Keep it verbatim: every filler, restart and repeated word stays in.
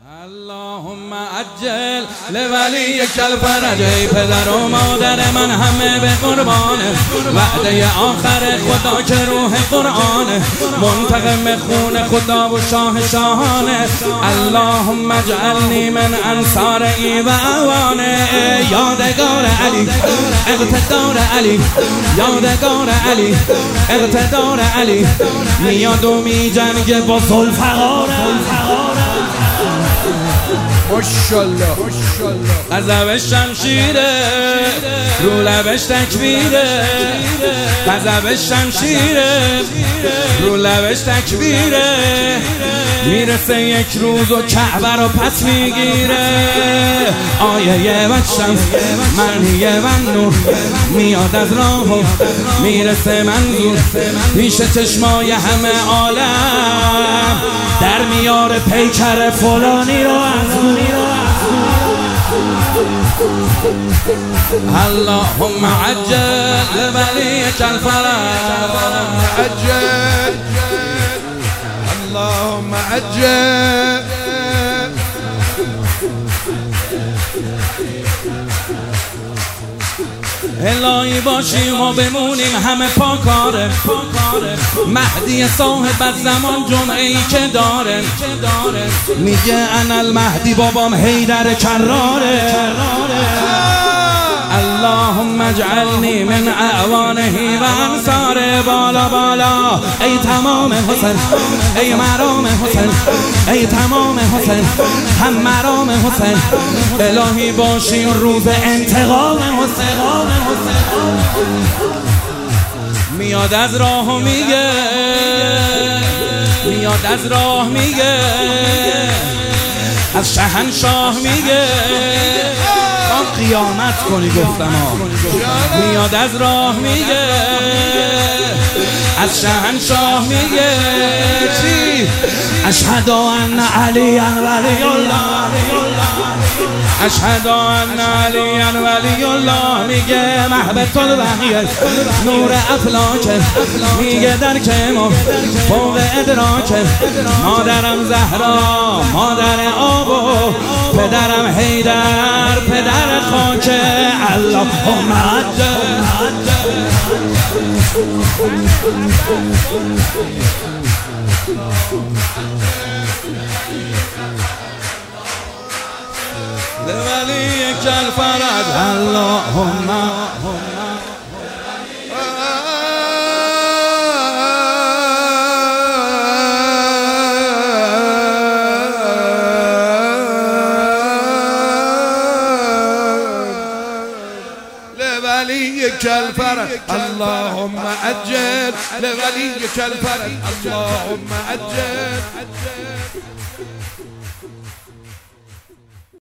اللهم عجل لولی الفرج. ای پدر و مادر من همه به قربانه، وعده آخر خدا که روح قرآنه، منتقم خون خدا و شاه شاهانه. اللهم اجعلنی من انصار ای و اوانه. یادگار علی، اقتدار علی، یادگار علی، اقتدار علی، میاد و می جنگه با ذوالفقار. ماشاءالله غضب شمشیره، رو لبش تکبیره. غضب شمشیره، رو لبش تکبیره. میرسه یک روز و کعبه رو پس میگیره. آیه و شمس معنیه و نور، میاد از راه و میرسه منظور. پیش چشمای همه عالم در میاره پیکر فلانی رو از اللهم عجل لولیک الفرج. عجل اللهم عجل. الهی باشیم و بمونیم همه پاکاره. مهدی صاحب از زمان جمعه ای که داره، میگه انا المهدی بابام حیدر کراره. اللهم اجعلنی من اعوانه و انصاره. بالا بالا ای تمام حسن، ای مرام حسن، ای تمام حسن، هم مرام حسن. الهی باشی روز انتقام حسن. میاد از راه و میگه، میاد از راه میگه، از شهنشاه میگه تا قیامت کنی. گفتم ها میاد از راه میگه، از شهنشاه میگه چی؟ اشهد ان علی ولی الله، اشهد ان علی ولی الله. میگه محبت البقیه نور افلاک، میگه در کمال فوق ادراک. مادرم زهرا، مادر آب و پدرم حیدر، پدر خاک. اللهم عجل لولیک الفرج. اللهم لوليك الفرج. اللهم عجل لوليك الفرج. اللهم عجل.